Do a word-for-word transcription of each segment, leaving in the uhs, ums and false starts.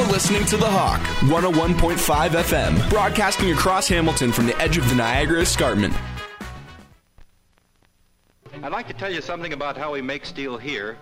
You're listening to The Hawk, one oh one point five F M, broadcasting across Hamilton from the edge of the Niagara Escarpment. I'd like to tell you something about how we make steel here.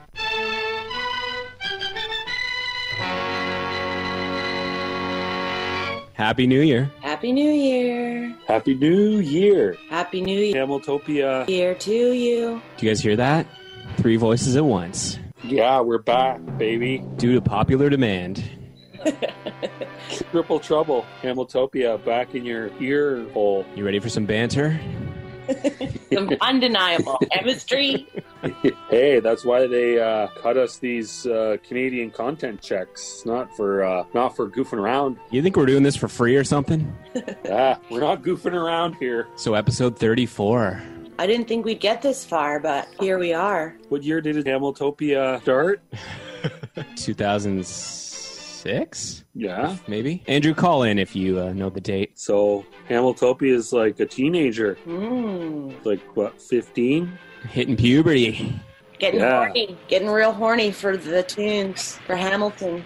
Happy New Year. Happy New Year. Happy New Year. Happy New Year. Hamiltopia. Year to you. Do you guys hear that? Three voices at once. Yeah, we're back, baby. Due to popular demand. Triple trouble. Hamiltopia back in your ear hole. You ready for some banter? Some undeniable chemistry. Hey, that's why they uh, cut us these uh, Canadian content checks. Not for uh, not for goofing around. You think we're doing this for free or something? Yeah, we're not goofing around here. So episode thirty-four. I didn't think we'd get this far, but here we are. What year did Hamiltopia start? two thousand six? Yeah. Maybe? Andrew, call in if you uh, know the date. So Hamiltopia is like a teenager. Mm. Like, what, fifteen? Hitting puberty. Getting Yeah. horny. Getting real horny for the tunes, for Hamilton.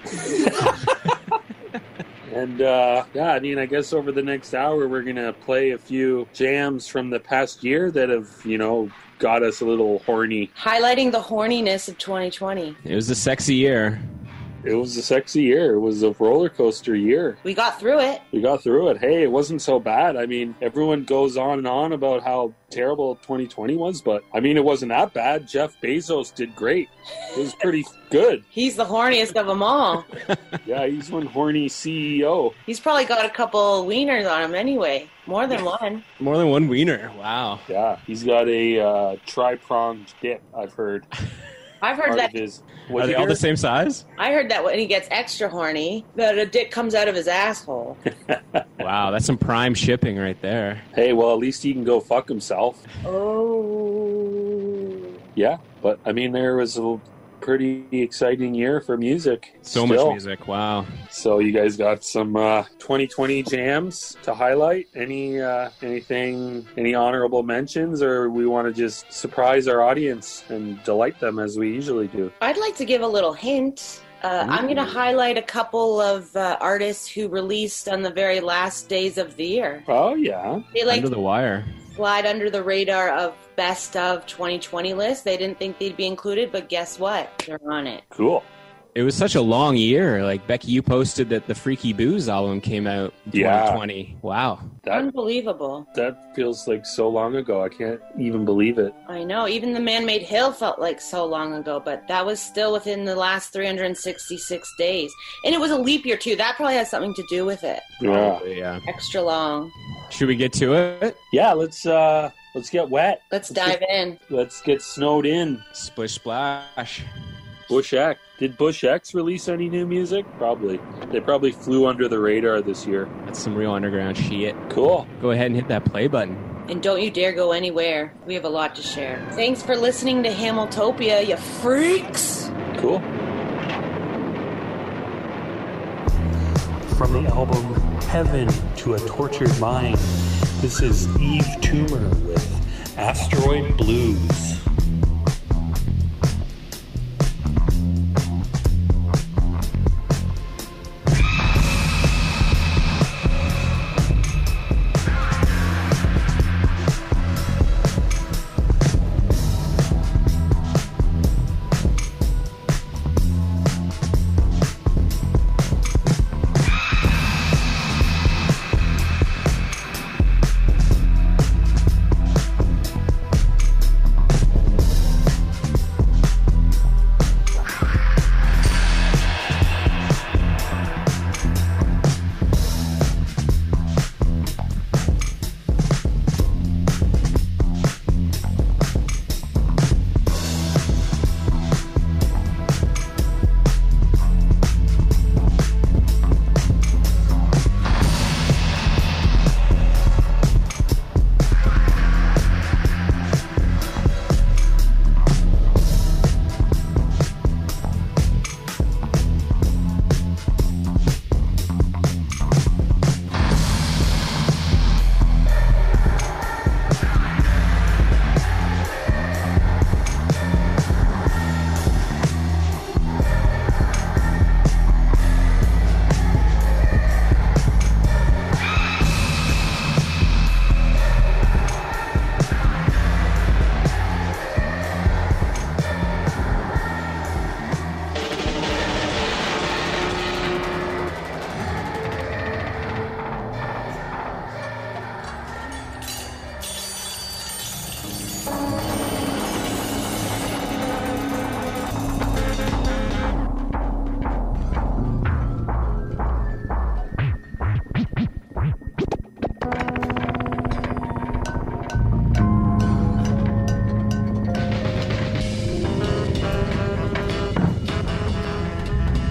And, uh, yeah, I mean, I guess over the next hour, we're going to play a few jams from the past year that have, you know, got us a little horny. Highlighting the horniness of twenty twenty. It was a sexy year. It was a sexy year. It was a roller coaster year. We got through it. We got through it. Hey, it wasn't so bad. I mean, everyone goes on and on about how terrible twenty twenty was, but I mean, it wasn't that bad. Jeff Bezos did great. It was pretty good. He's the horniest of them all. Yeah, he's one horny C E O. He's probably got a couple wieners on him anyway. More than one. More than one wiener. Wow. Yeah, he's got a uh, tri-pronged dick, I've heard. I've heard Part that. of his- Are What'd they you all hear? the same size? I heard that when he gets extra horny, that a dick comes out of his asshole. Wow, that's some prime shipping right there. Hey, well, at least he can go fuck himself. Oh. Yeah, but I mean, there was a pretty exciting year for music. So still. much music. Wow. So you guys got some uh, twenty twenty jams to highlight? Any uh, anything, any honorable mentions, or we want to just surprise our audience and delight them as we usually do? I'd like to give a little hint. Uh, I'm going to highlight a couple of uh, artists who released on the very last days of the year. Oh yeah, They like Under the wire. slide under the radar of best of twenty twenty list. They didn't think they'd be included, but guess what? They're on it. cool. It was such a long year. Like, Becky, you posted that the Freaky Booze album came out in Yeah. twenty twenty. Wow. That Unbelievable. that feels like so long ago. I can't even believe it. I know. Even the Man-Made Hill felt like so long ago, but that was still within the last three hundred sixty-six days. And it was a leap year, too. That probably has something to do with it. Yeah, Probably, yeah. Extra long. Should we get to it? yeah. Let's uh, let's get wet. Let's dive in. Let's get snowed in. Splish splash. Bush X. Did Bush X release any new music? Probably. They probably flew under the radar this year. That's some real underground shit. Cool. Go ahead and hit that play button. And don't you dare go anywhere. We have a lot to share. Thanks for listening to Hamiltopia, you freaks! Cool. From the album Heaven to a Tortured Mind, this is Eve Toomer with Asteroid Blues.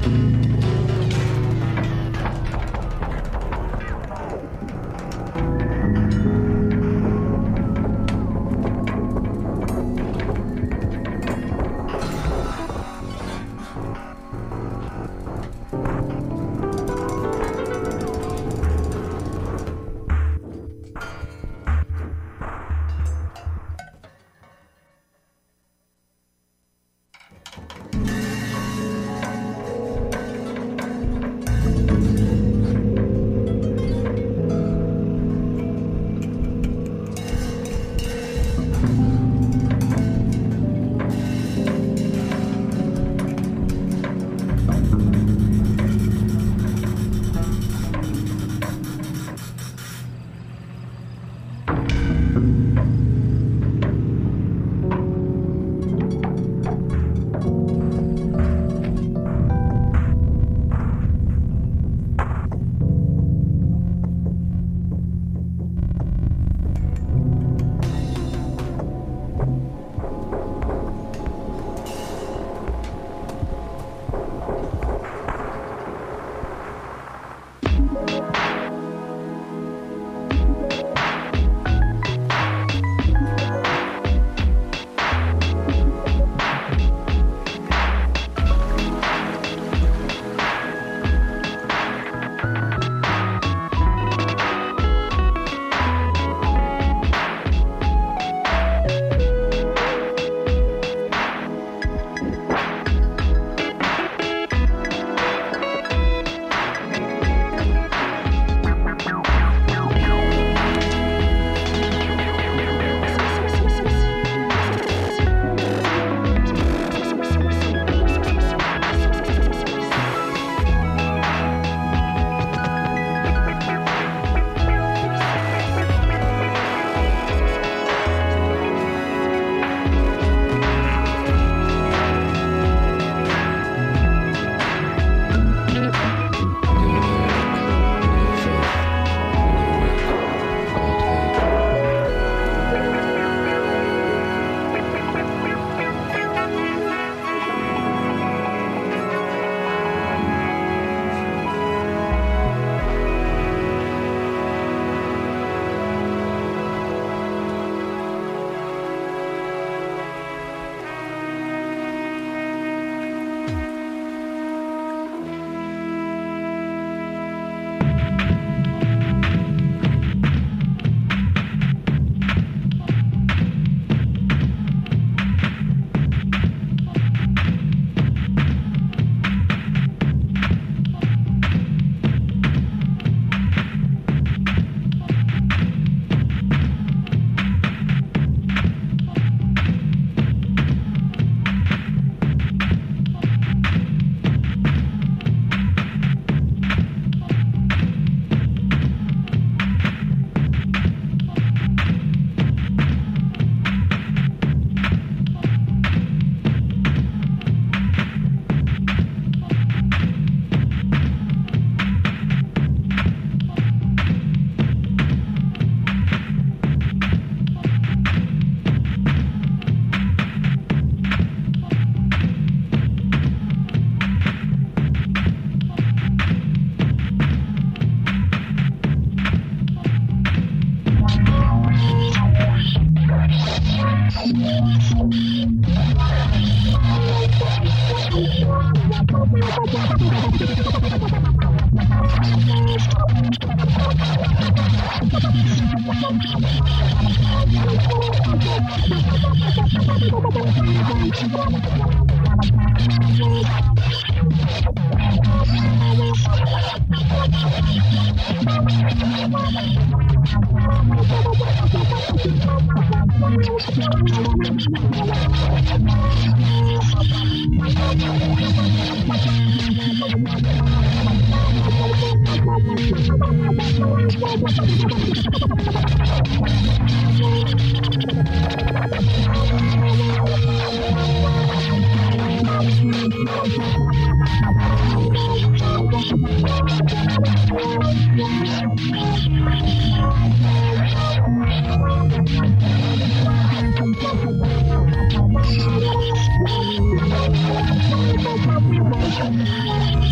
Thank you.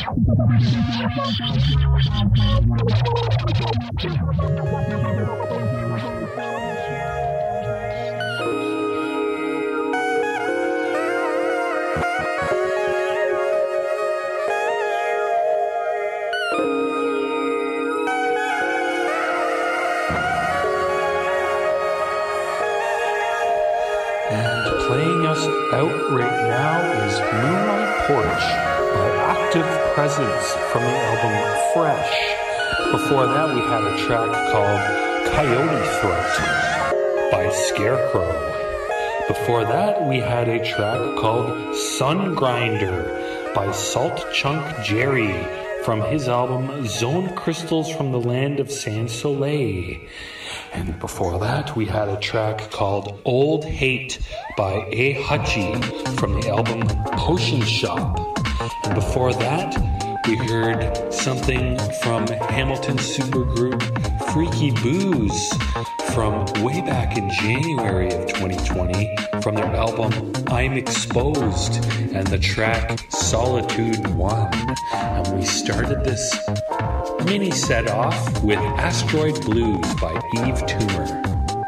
Playing us out right now is Moonlight Porch by Active Presence from the album Fresh. Before that, we had a track called Coyote Throat by Scarecrow. Before that, we had a track called Sun Grinder by Salt Chunk Jerry from his album Zone Crystals from the Land of Sans Soleil. And before that, we had a track called Old Hate by A. Hutchie from the album Potion Shop. And before that, we heard something from Hamilton supergroup Freaky Booze from way back in January of twenty twenty from their album I'm Exposed and the track Solitude one. And we started this mini set off with Asteroid Blues by Eve Toomer.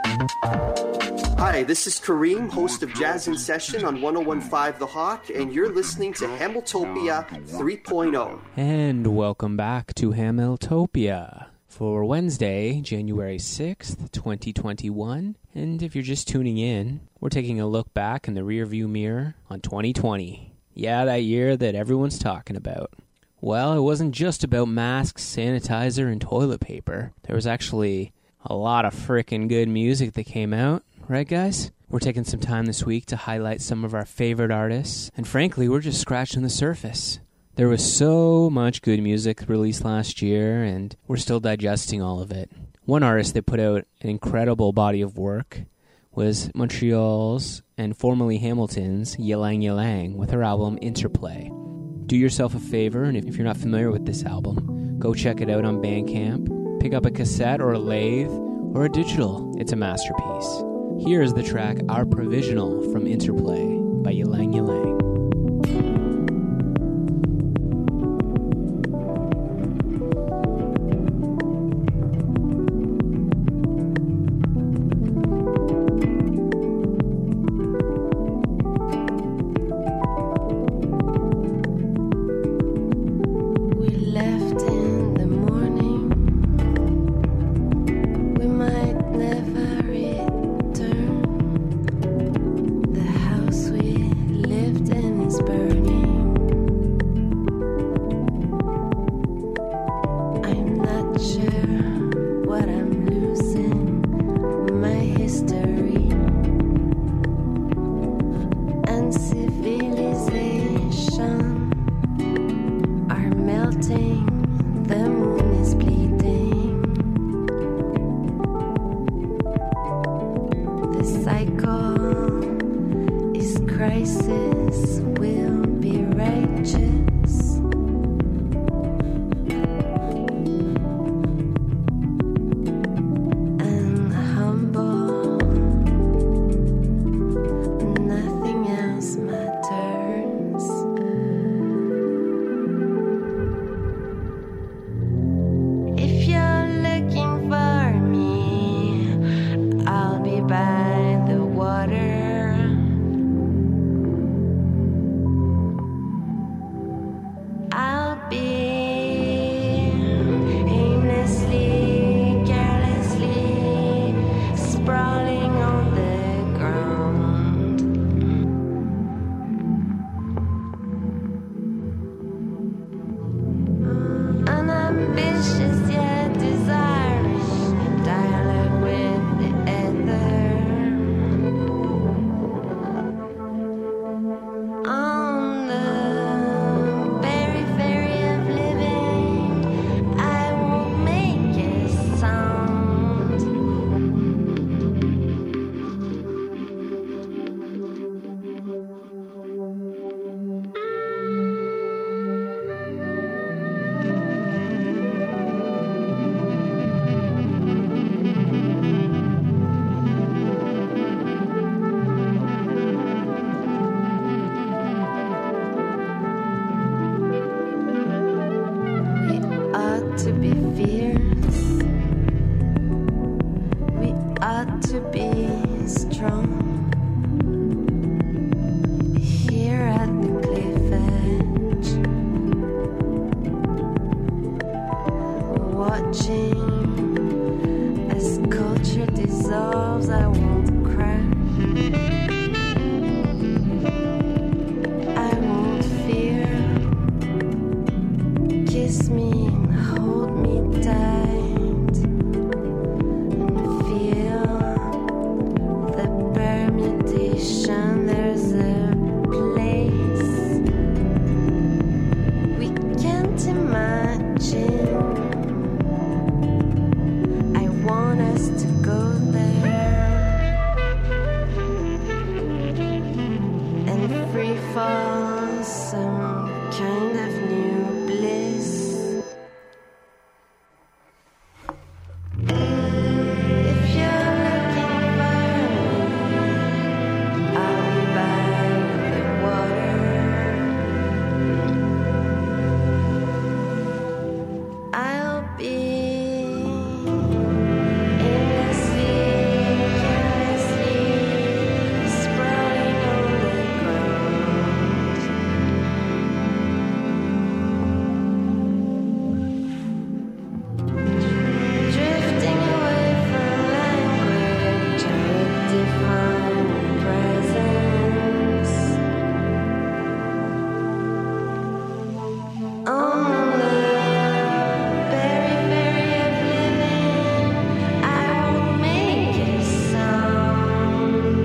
Hi, this is Kareem, host of Jazz in Session on one oh one point five The Hawk, and you're listening to Hamiltopia three point oh. And welcome back to Hamiltopia for Wednesday, January sixth, twenty twenty-one. And if you're just tuning in, we're taking a look back in the rearview mirror on twenty twenty. Yeah, that year that everyone's talking about. Well, it wasn't just about masks, sanitizer, and toilet paper. There was actually a lot of frickin' good music that came out. Right, guys? We're taking some time this week to highlight some of our favorite artists, and frankly, we're just scratching the surface. There was so much good music released last year, and we're still digesting all of it. One artist that put out an incredible body of work was Montreal's and formerly Hamilton's Ylang Ylang with her album Interplay. Do yourself a favor, and if you're not familiar with this album, go check it out on Bandcamp. Pick up a cassette or a lathe or a digital. It's a masterpiece. Here is the track Our Provisional from Interplay by Ylang Ylang. got to be strong. Here at the cliff edge, watching as culture dissolves, I won't crash. I won't fear. Kiss me and hold me tight, and feel the permutation. There's a place we can't imagine. I want us to go there and free fall some kind of new bliss. If you're looking for me, I'll be by the water. I'll be aimlessly, carelessly sprawling on the ground. Drifting away from language, I would define presence. On the periphery of living, I will make a sound.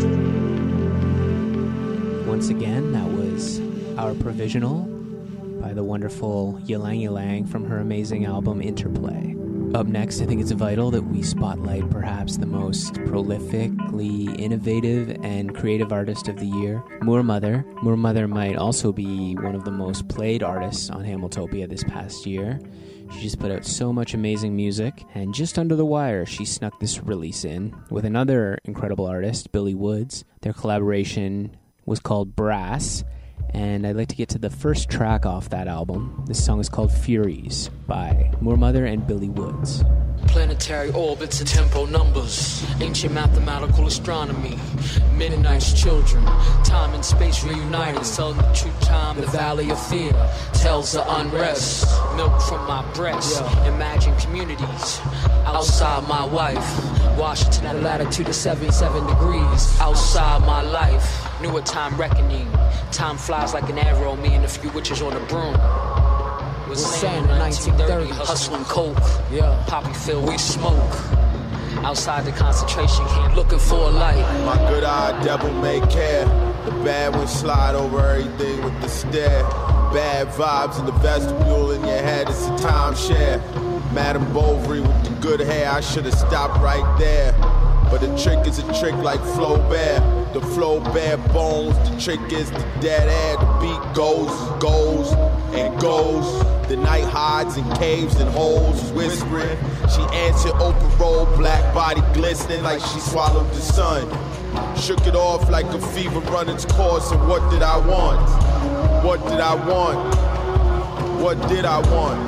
Once again, that was Our Provisional by the wonderful Ylang Ylang from her amazing album Interplay. Up next, I think it's vital that we spotlight perhaps the most prolifically innovative and creative artist of the year, Moor Mother. Moor Mother might also be one of the most played artists on Hamiltopia this past year. She just put out so much amazing music, and just under the wire, she snuck this release in with another incredible artist, Billy Woods. Their collaboration was called Brass, and I'd like to get to the first track off that album. This song is called Furies by Moor Mother and Billy Woods. Planetary orbits and tempo numbers, ancient mathematical astronomy, Mennonite's children, time and space reunited, telling the true time, the valley of fear, tells the unrest, milk from my breast, imagine communities, outside my wife, Washington at a latitude of seventy-seven degrees, outside my life, newer time reckoning, time flies like an arrow, me and a few witches on a broom. Was saying in nineteen thirty, hustling coke, yeah, poppy field, we smoke. Outside the concentration camp, looking for a light. My good eye devil may care. The bad ones slide over everything with the stare. Bad vibes in the vestibule in your head, it's a timeshare. Madame Bovary with the good hair, I should have stopped right there. But the trick is a trick like Flaubert. The Flaubert bones, the trick is the dead air. The beat goes, goes, and goes. The night hides in caves and holes, whispering. She answered open road, black body glistening like she swallowed the sun. Shook it off like a fever run its course, and what did I want? What did I want? What did I want?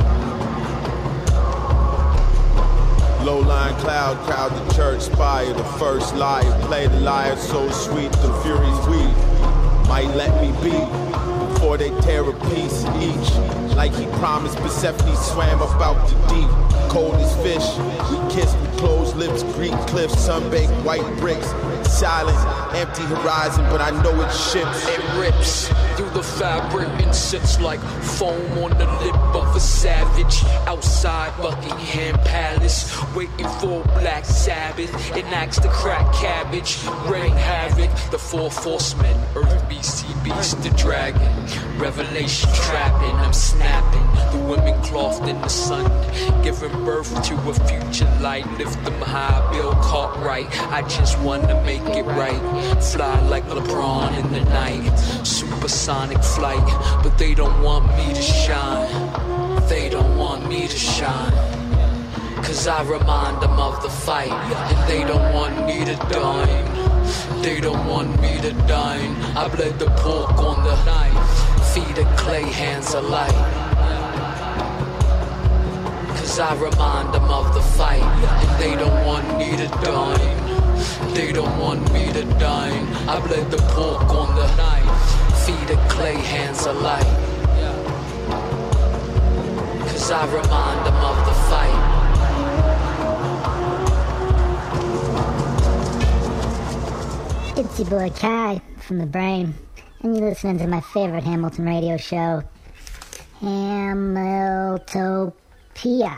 Low-lying cloud, crowd the church spire. The first liar, play the liar so sweet. The furies weep, might let me be before they tear a piece each. Like he promised, Persephone swam up out the deep. Cold as fish, we kissed with closed lips. Greek cliffs, sunbaked white bricks. Silent, empty horizon, but I know it ships. It rips through the fabric and sits like foam on the lip of a savage. Outside Buckingham Palace, waiting for Black Sabbath. Enacts the crack cabbage, rain havoc. The four horsemen, Earth, beast, sea beast, the dragon. Revelation trapping, I'm snapping. The women clothed in the sun, giving birth to a future light. Lift them high, Bill Cartwright. I just wanna make it right. Fly like LeBron in the night. Supersonic flight, but they don't want me to shine. They don't want me to shine. Cause I remind them of the fight. And they don't want me to dine. They don't want me to dine. I bled the pork on the knife. Feet of clay, hands of light. Cause I remind them of the fight. And they don't want me to dine. they don't want me to dine. I bled the pork on the knife, feed the clay hands alight. Cause I remind them of the fight. It's your boy Kai from The Brain, and you're listening to my favorite Hamilton radio show, Hamiltopia.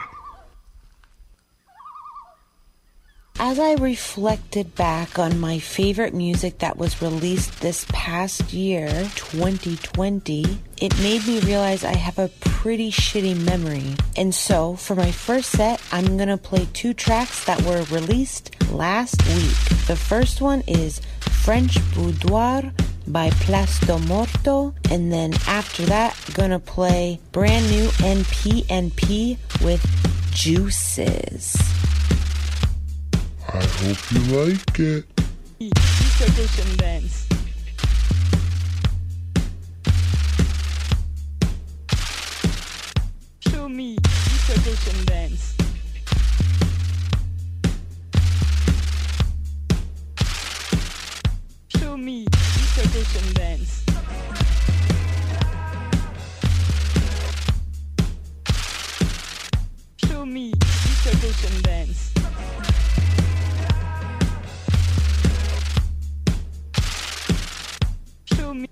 As I reflected back on my favorite music that was released this past year, twenty twenty, it made me realize I have a pretty shitty memory. And so, for my first set, I'm gonna play two tracks that were released last week. The first one is French Boudoir by Plasto Morto, and then after that, gonna play brand new N P N P with Juices. I hope you like it. Dislocation dance. Show me dislocation dance. Show me dislocation dance. Show me dislocation dance. Show me.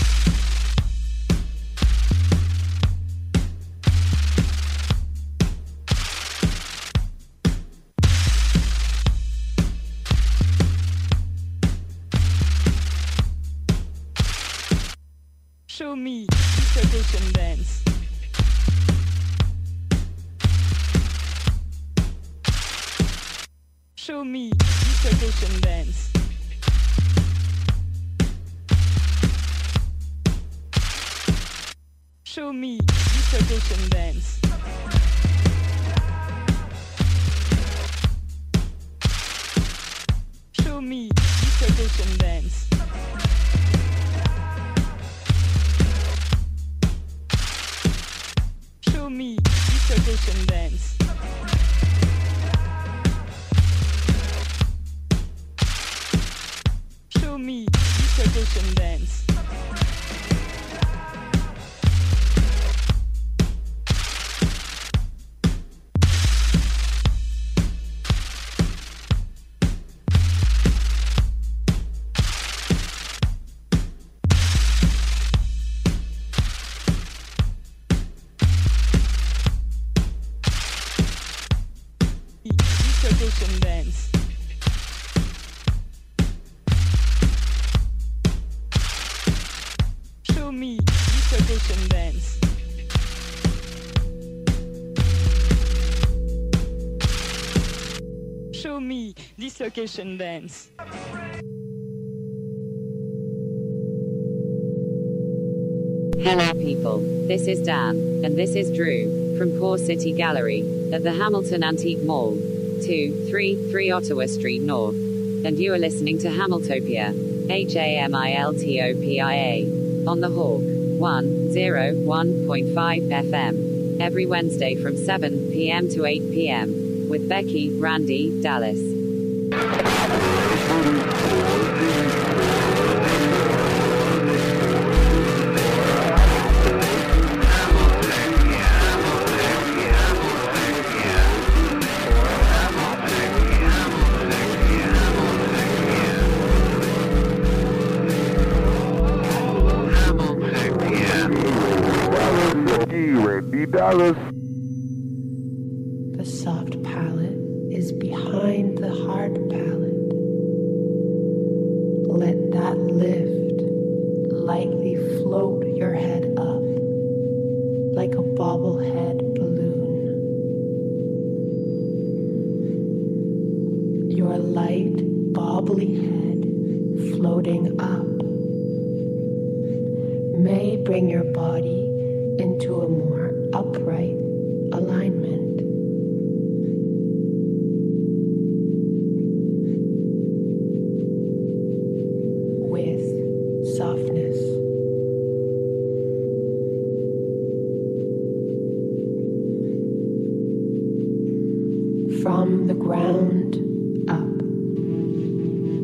Show me dislocation dance. Show me dislocation dance. Show me dislocation dance. Show me dislocation dance. Show me dislocation dance. Show me dislocation dance. Dislocation dance. Show me dislocation dance. Show me dislocation dance. Hello people, this is Dan, and this is Drew, from Core City Gallery, at the Hamilton Antique Mall, two three three Ottawa Street North, and you are listening to Hamiltopia, H A M I L T O P I A, on the Hawk, one oh one point five F M, every Wednesday from seven p.m. to eight p.m., with Becky, Randy, Dallas. Dallas. The soft palate is behind the hard palate. Let that lift, lightly float your head up like a bobblehead balloon. Your light, bobbly head floating up may bring your body into a more upright alignment. With softness. From the ground up.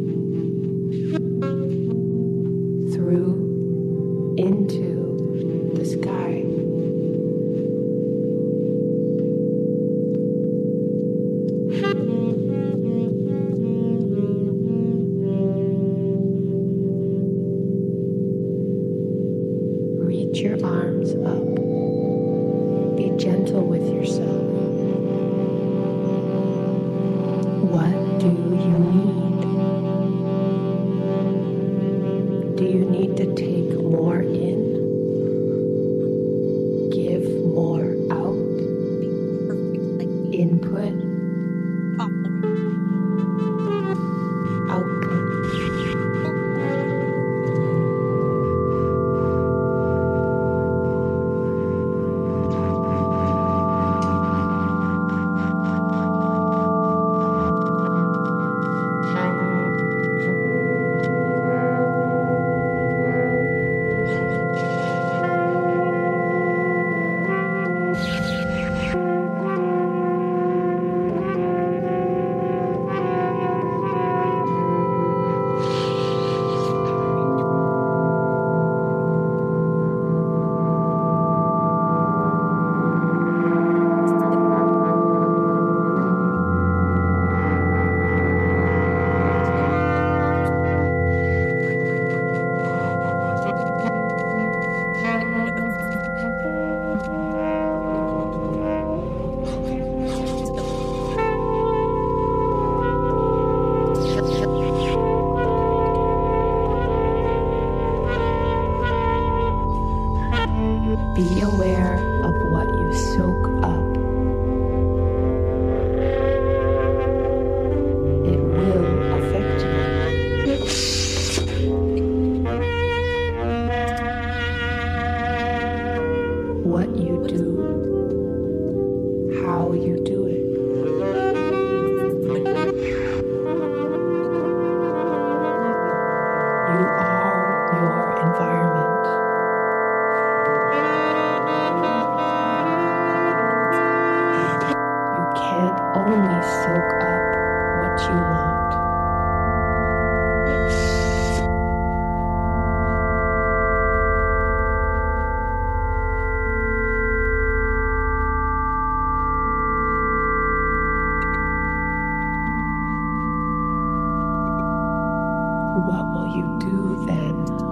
What will you do then?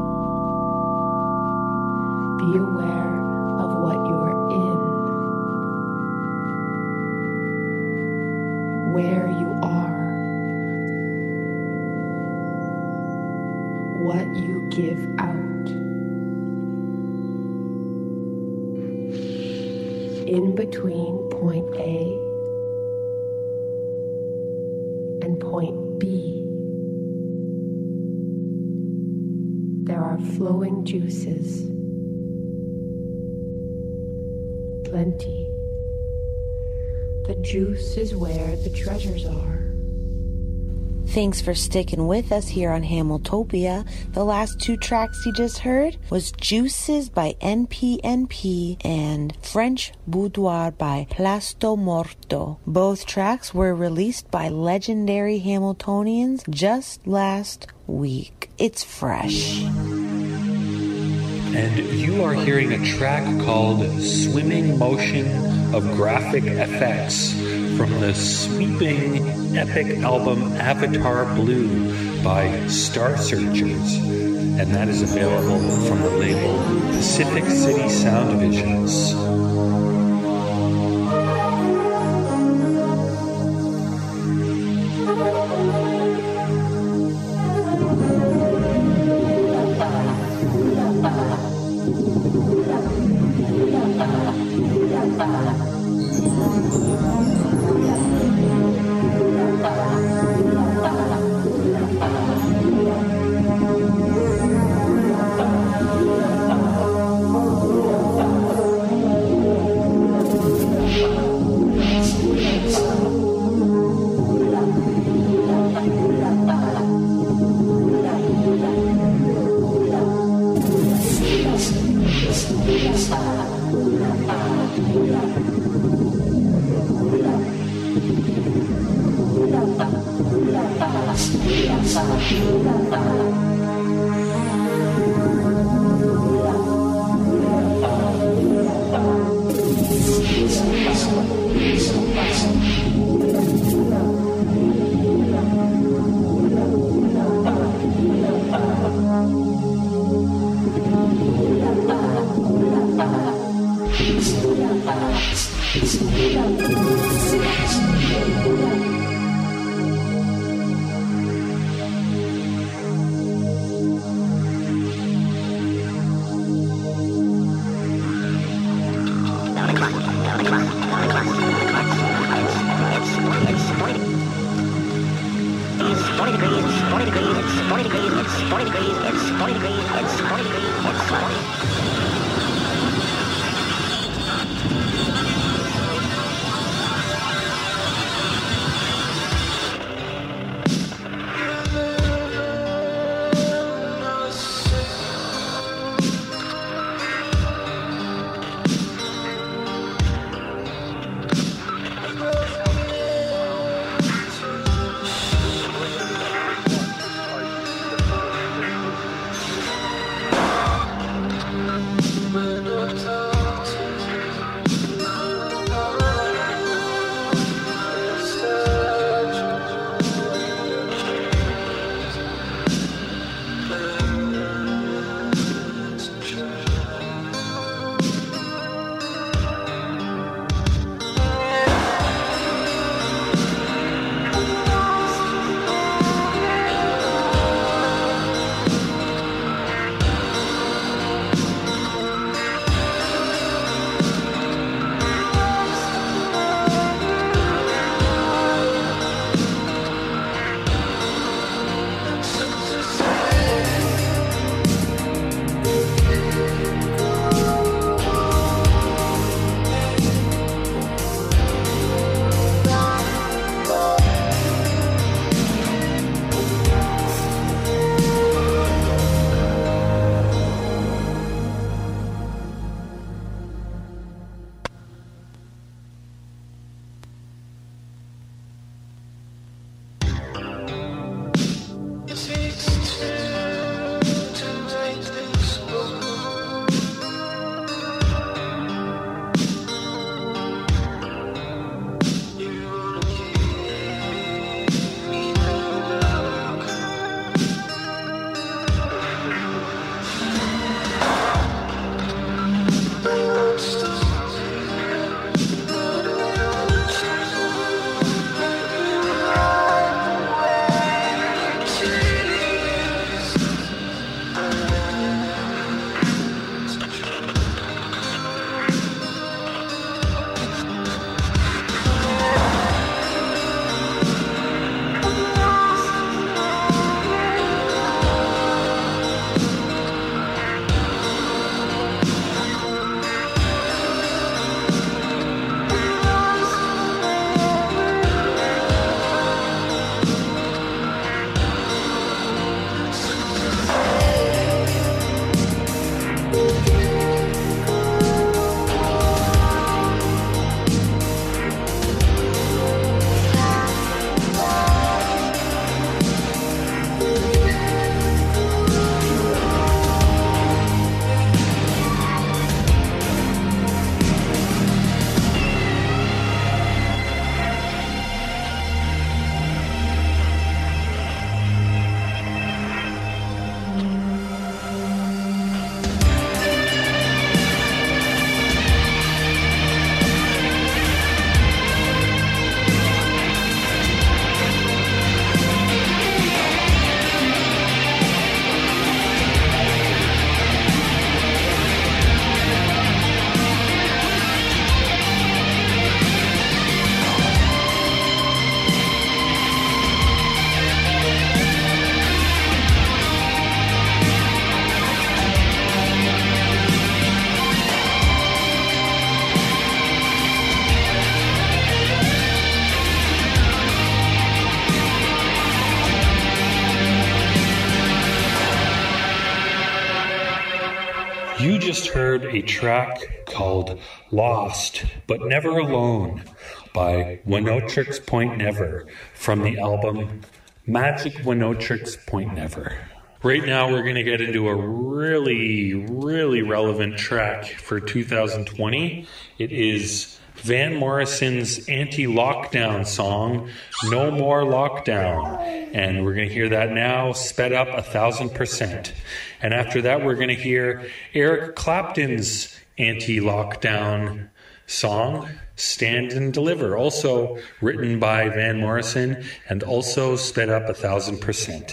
Be aware of what you're in, where you are, what you give out. In between point A and point B, there are flowing juices, plenty. The juice is where the treasures are. Thanks for sticking with us here on Hamiltopia. The last two tracks you just heard was Juices by N P N P and French Boudoir by Plasto Morto. Both tracks were released by legendary Hamiltonians just last week. It's fresh. And you are hearing a track called Swimming Motion of Graphic Effects from the sweeping epic album Avatar Blue by Star Searchers. And that is available from the label Pacific City Sound Visions. You just heard a track called Lost But Never Alone by Oneohtrix Point Never from the album Magic Oneohtrix Point Never. Right now we're going to get into a really, really relevant track for two thousand twenty. It is Van Morrison's anti-lockdown song, No More Lockdown. And we're going to hear that now, sped up a thousand percent. And after that, we're going to hear Eric Clapton's anti-lockdown song, Stand and Deliver, also written by Van Morrison and also sped up a thousand percent.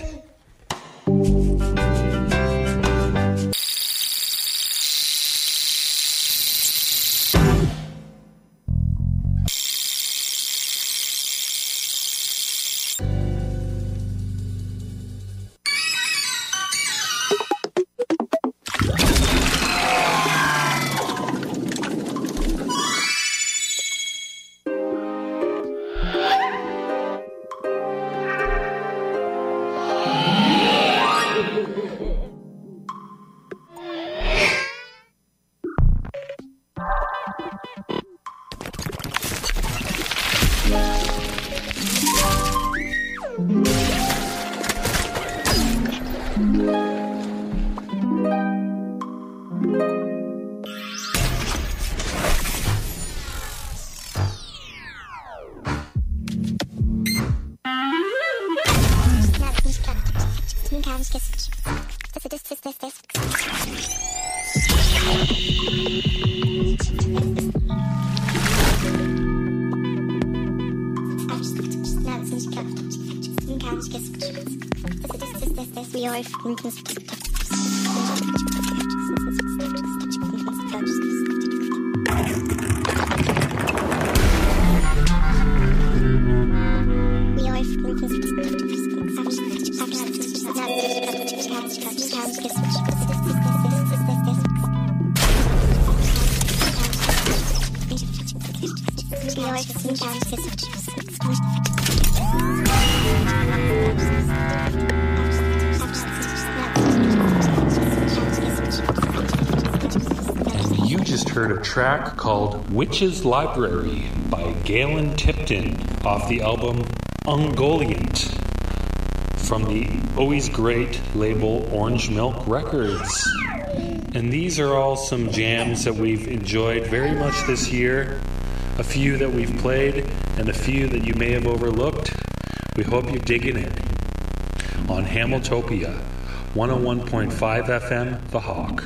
Track called Witch's Library by Galen Tipton off the album Ungoliant from the always great label Orange Milk Records. And these are all some jams that we've enjoyed very much this year, a few that we've played and a few that you may have overlooked. We hope you're digging it. On Hamiltopia, one oh one point five F M, The Hawk.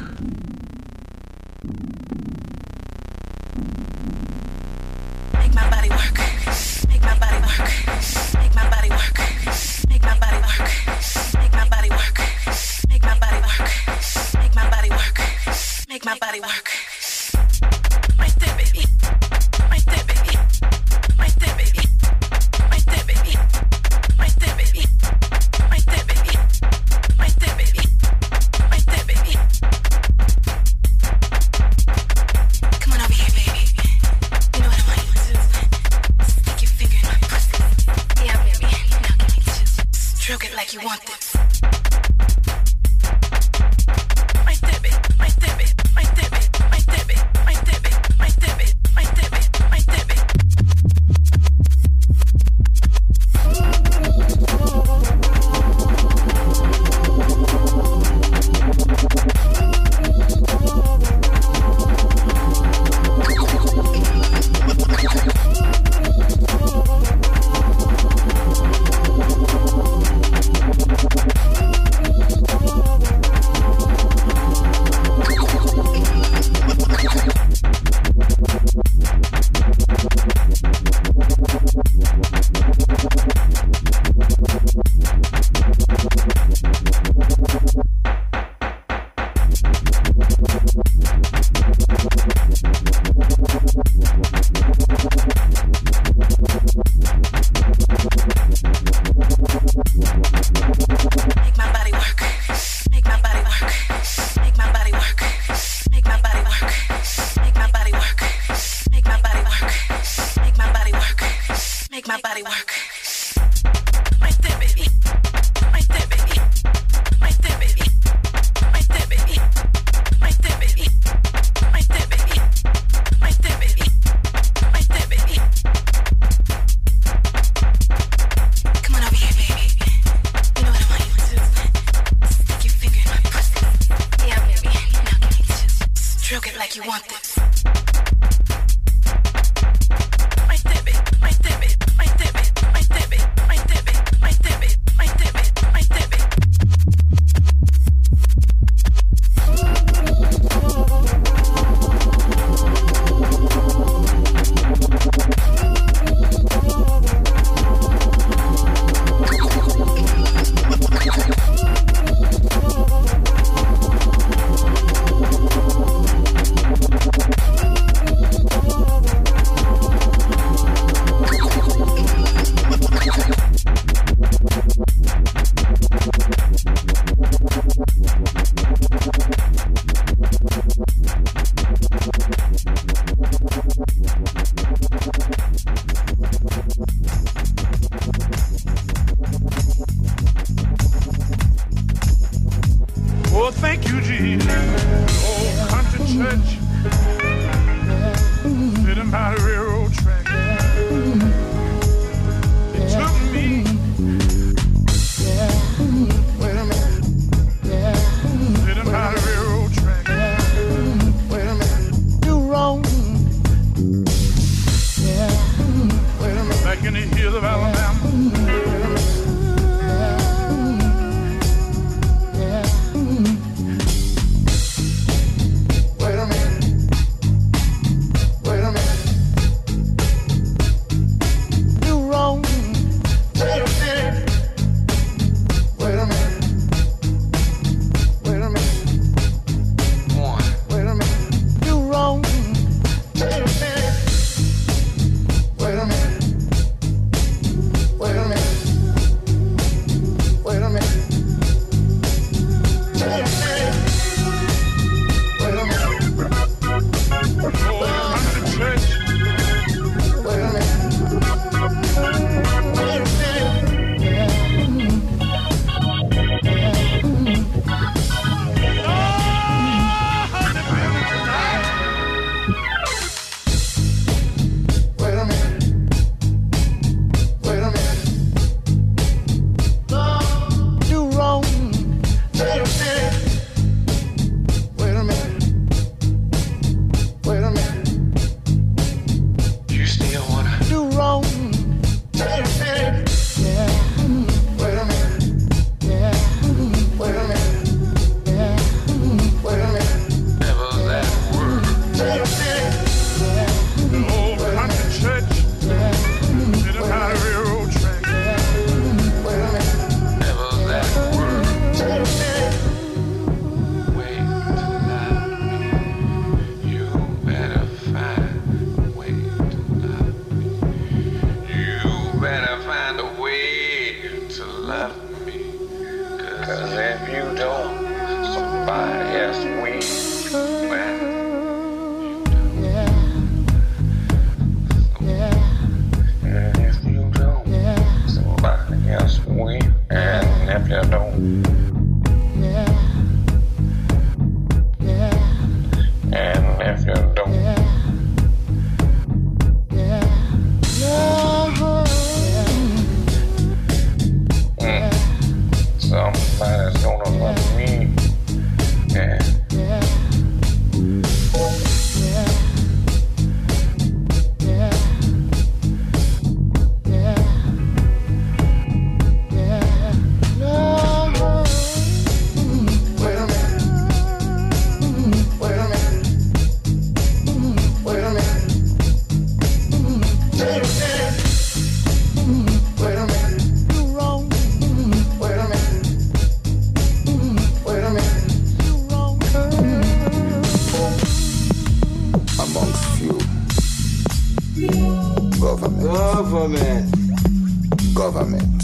love me. Cause if you don't, somebody else will. Well, and if you don't, somebody else will. And if you don't, and if you don't, mm, somebody's gonna love me. Yeah. Government. Government.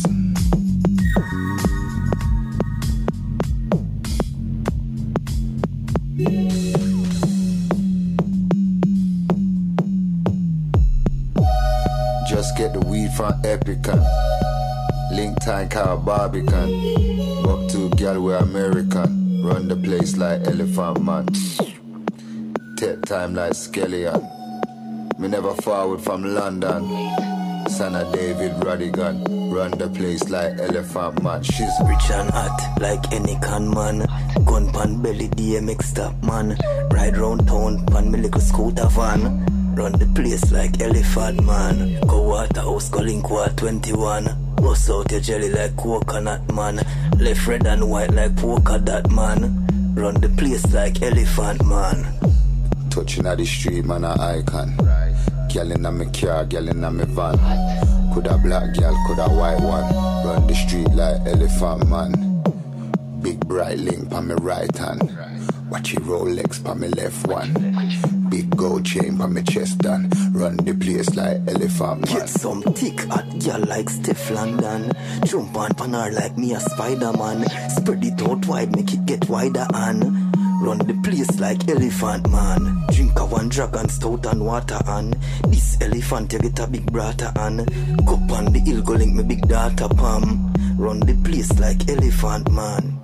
Just get the weed from Epicon. Link time car Barbican. Up to gal we American. Run the place like Elephant Man. Take time like Skeleton. Me never forward from London. Son of David Radigan. Run the place like Elephant Man. She's rich and hot like any con man. Gun pan belly D M X stop man. Ride round town pan me little scooter van. Run the place like Elephant Man. Go Waterhouse, go link War twenty-one. Bust out your jelly like coconut man. Left red and white like polka dot man. Run the place like Elephant Man. Touching at the street, man, a icon. Girl inna me car, girl inna me van. Coulda black girl, coulda white one. Run the street like Elephant Man. Big bright link pa me right hand. Watch it Rolex pa me left one. Big gold chain pa me chest done. Run the place like Elephant Man. Get some thick hot girl like Steph London. Jump on pan her like me a Spider-Man. Spread it out wide, make it get wider and run the place like Elephant Man. Drink a one dragon stout and water and this elephant you get a big brata and go on the hill go link me big data palm. Run the place like Elephant Man.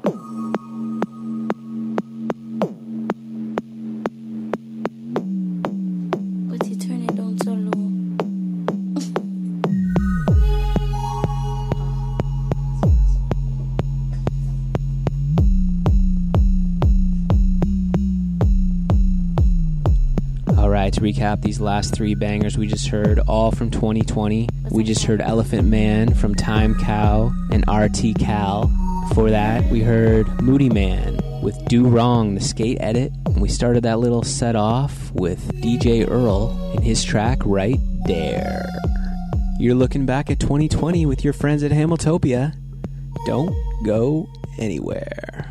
But you turn it down so low. Alright, to recap these last three bangers we just heard, all from twenty twenty. We just heard Elephant Man from Time Cow and R T Cal. Before that, we heard Moody Man with Do Wrong, the skate edit. And we started that little set off with D J Earl and his track Right There. You're looking back at twenty twenty with your friends at Hamiltopia. Don't go anywhere.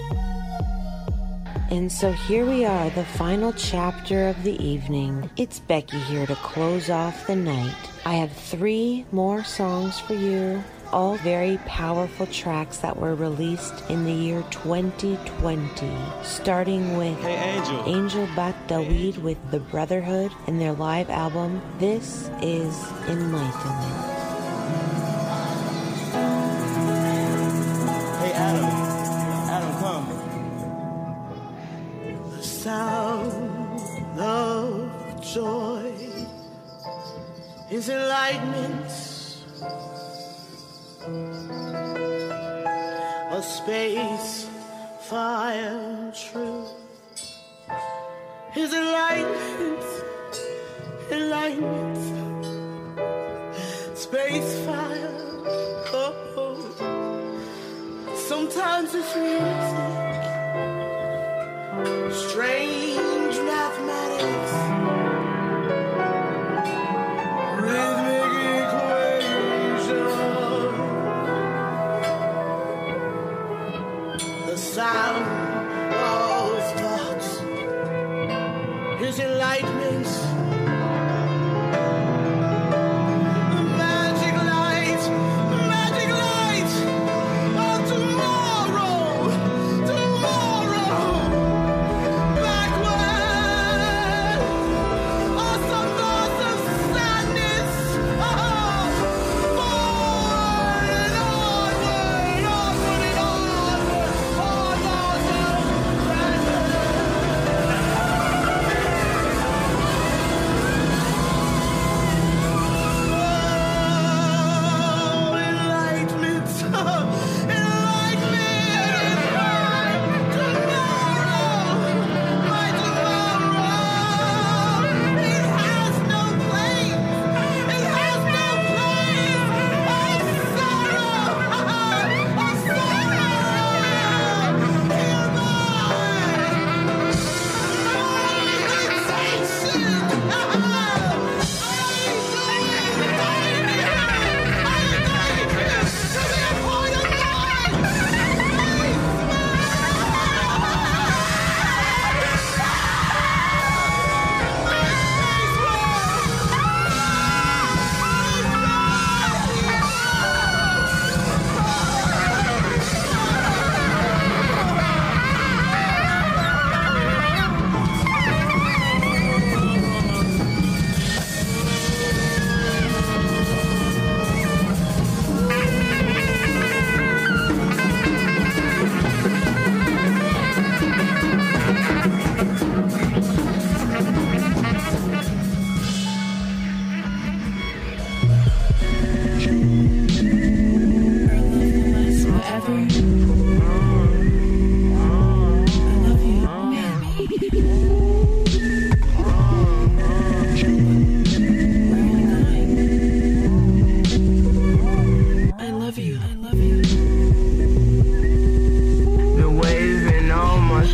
And so here we are, the final chapter of the evening. It's Becky here to close off the night. I have three more songs for you, all very powerful tracks that were released in the year twenty twenty. Starting with Hey Angel, Angel Bat Dawid with The Brotherhood and their live album, This Is Enlightenment. hey Adam, Adam come. Sound of joy is enlightenment, a space, fire, truth is enlightenment, enlightenment, space, fire. Oh, oh. Sometimes it's music. Strange mathematics, rhythmic equation, the sound of thoughts is enlightenment, magic light, magic light.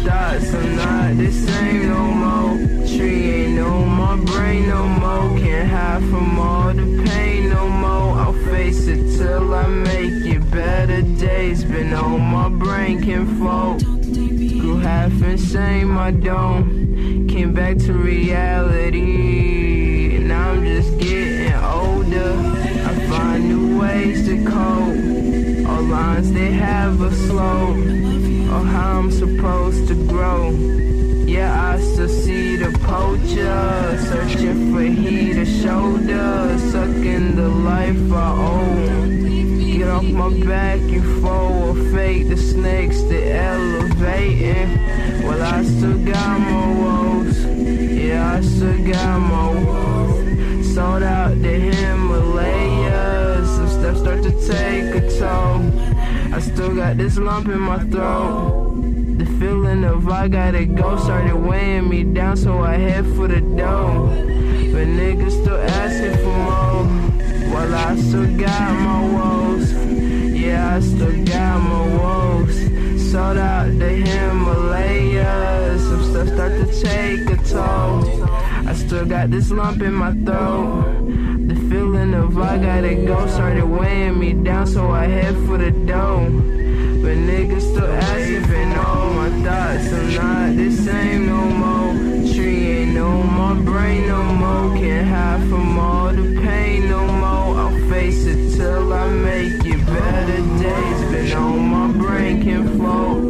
thoughts are not the same no more. Tree ain't on my brain no more. Can't hide from all the pain no more. I'll face it till I make it. Better days been on my brain, can't fold. Grew half insane, my dome. Came back to reality. Now I'm just getting older. I find new ways to cope. All lines they have a slope. Or how I'm supposed to grow. Yeah, I still see the poacher. Searching for heat or shoulder. Sucking the life I owe. Get off my back, you foe or fake. The snakes, they elevating. Well, I still got my woes. Yeah, I still got my woes. Sold out the Himalayas. Some steps start to take a toll. I still got this lump in my throat. The feeling of I gotta go started weighing me down, so I head for the door. But niggas still asking for more. Well, I still got my woes. Yeah, I still got my woes. Sold out the Himalayas. Some stuff start to take a toll. I still got this lump in my throat. The feeling of I gotta go started weighing me down, so I head for the door. But niggas still asking for no. My thoughts are not the same no more. Tree ain't on my brain no more. Can't hide from all the pain no more. I'll face it till I make it. Better days been on my brain, can't float.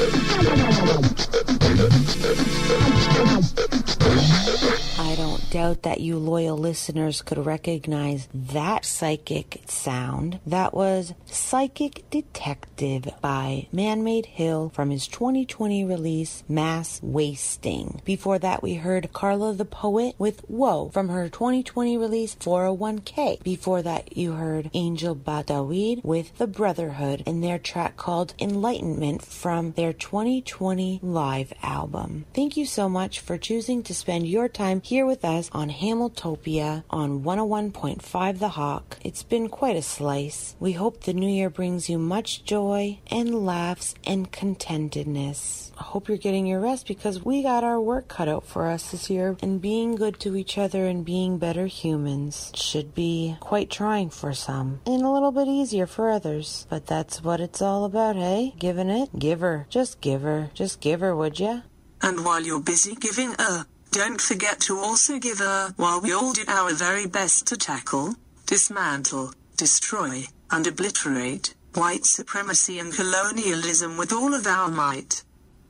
I don't doubt doubt that you loyal listeners could recognize that psychic sound. That was Psychic Detective by Man-Made Hill from his twenty twenty release, Mass Wasting. Before that, we heard Carla the Poet with Whoa from her twenty twenty release, four oh one K. Before that, you heard Angel Badaweed with The Brotherhood and their track called Enlightenment from their twenty twenty live album. Thank you so much for choosing to spend your time here with us on Hamiltopia on one oh one point five The Hawk. It's been quite a slice. We hope the new year brings you much joy and laughs and contentedness. I hope you're getting your rest because we got our work cut out for us this year, and being good to each other and being better humans should be quite trying for some and a little bit easier for others. But that's what it's all about, hey? Giving it? Give her. Just give her. Just give her, would ya? And while you're busy giving her, don't forget to also give her while we all do our very best to tackle, dismantle, destroy, and obliterate white supremacy and colonialism with all of our might.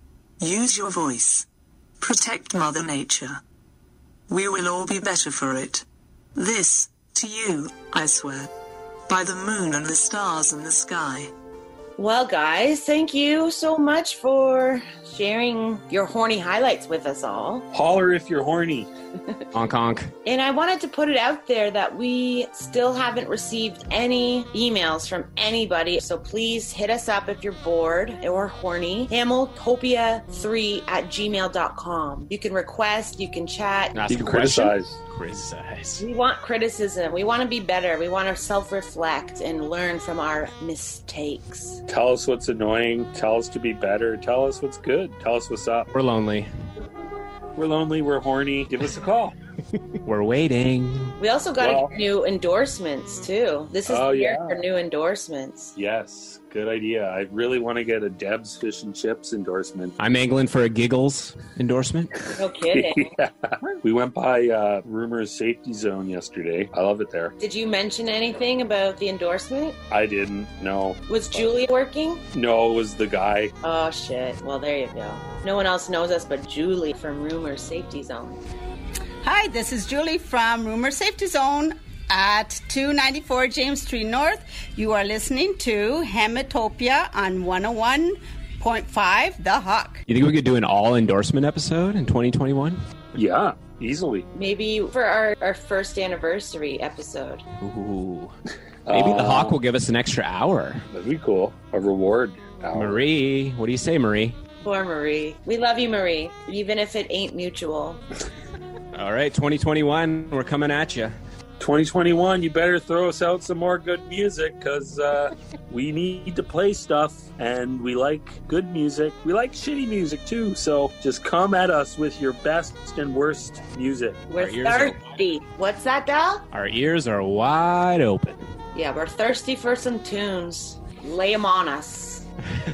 Use your voice. Protect Mother Nature. We will all be better for it. This, to you, I swear. By the moon and the stars in the sky. Well, guys, thank you so much for sharing your horny highlights with us all. Holler if you're horny. Honk honk. And I wanted to put it out there that we still haven't received any emails from anybody. So please hit us up if you're bored or horny. Hamiltopia three at gmail dot com. You can request, you can chat. Ask You a can question. criticize. Criticize. We want criticism. We want to be better. We want to self-reflect and learn from our mistakes. Tell us what's annoying. Tell us to be better. Tell us what's good. Tell us what's up. We're lonely. We're lonely. We're horny. Give us a call. We're waiting. We also got Well- to get new endorsements, too. This is Oh, the year yeah. for new endorsements. Yes. Good idea. I really want to get a Deb's Fish and Chips endorsement. I'm angling for a Giggles endorsement. No kidding. Yeah. We went by uh, Rumors Safety Zone yesterday. I love it there. Did you mention anything about the endorsement? I didn't. No. Was Julie working? No, it was the guy. Oh, shit. Well, there you go. No one else knows us but Julie from Rumors Safety Zone. Hi, this is Julie from Rumor Safety Zone at two ninety-four James Street North. You are listening to Hamiltopia on one oh one point five The Hawk. You think we could do an all endorsement episode in twenty twenty-one? Yeah, easily. Maybe for our, our first anniversary episode. Ooh. Maybe the Uh, Hawk will give us an extra hour. That'd be cool. A reward hour. Marie, what do you say, Marie? Poor Marie. We love you, Marie, even if it ain't mutual. All right, twenty twenty-one, we're coming at you. twenty twenty-one, you better throw us out some more good music because uh, we need to play stuff and we like good music. We like shitty music too, so just come at us with your best and worst music. We're Our ears are- thirsty. What's that, Dal? Our ears are wide open. Yeah, we're thirsty for some tunes. Lay them on us.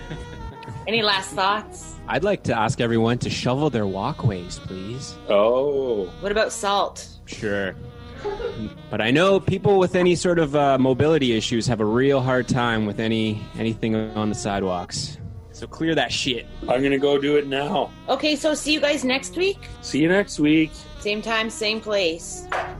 Any last thoughts? I'd like to ask everyone to shovel their walkways, please. Oh. What about salt? Sure. But I know people with any sort of uh, mobility issues have a real hard time with any anything on the sidewalks. So clear that shit. I'm going to go do it now. Okay, so see you guys next week. See you next week. Same time, same place.